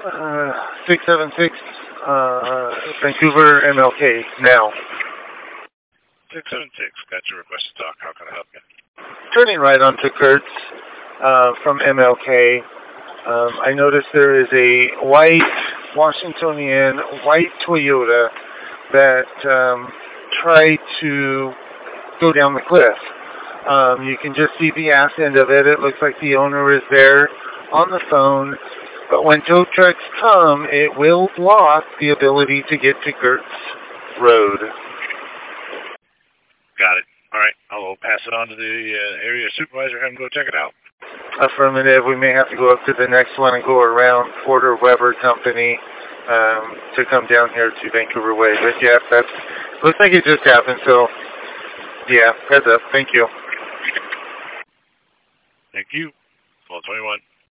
676 Vancouver MLK now. 676, got your request to talk. How can I help you? Turning right onto Kurtz from MLK. I noticed there is a white Washingtonian white Toyota that tried to go down the cliff. You can just see the ass end of it. It looks like the owner is there on the phone. But when tow trucks come, it will block the ability to get to Kurtz Road. Got it. All right. I'll pass it on to the area supervisor. Have him go check it out. Affirmative. We may have to go up to the next one and go around Porter Weber Company to come down here to Vancouver Way. But yeah, that looks like it just happened. So yeah, heads up. Thank you. Thank you. 1221.